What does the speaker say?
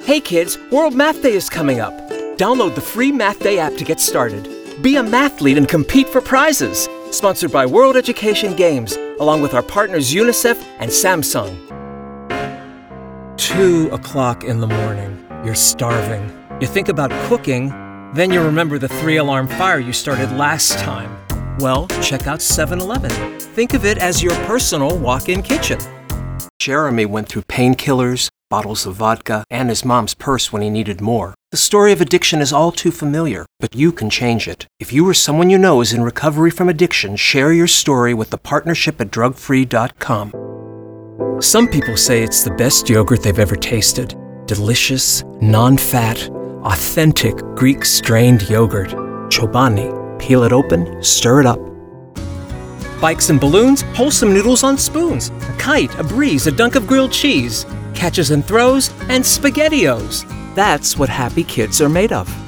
Hey kids, World Math Day is coming up. Download the free Math Day app to get started. Be a mathlete and compete for prizes. Sponsored by World Education Games, along with our partners UNICEF and Samsung. 2 o'clock in the morning. You're starving. You think about cooking, then you remember the 3-alarm fire you started last time. Well, check out 7-Eleven. Think of it as your personal walk-in kitchen. Jeremy went through painkillers, bottles of vodka, and his mom's purse when he needed more. The story of addiction is all too familiar, but you can change it. If you or someone you know is in recovery from addiction, share your story with the partnership at drugfree.com. Some people say it's the best yogurt they've ever tasted. Delicious, non-fat, authentic Greek-strained yogurt. Chobani. Peel it open, stir it up. Bikes and balloons, wholesome noodles on spoons. A kite, a breeze, a dunk of grilled cheese. Catches and throws, and SpaghettiOs. That's what happy kids are made of.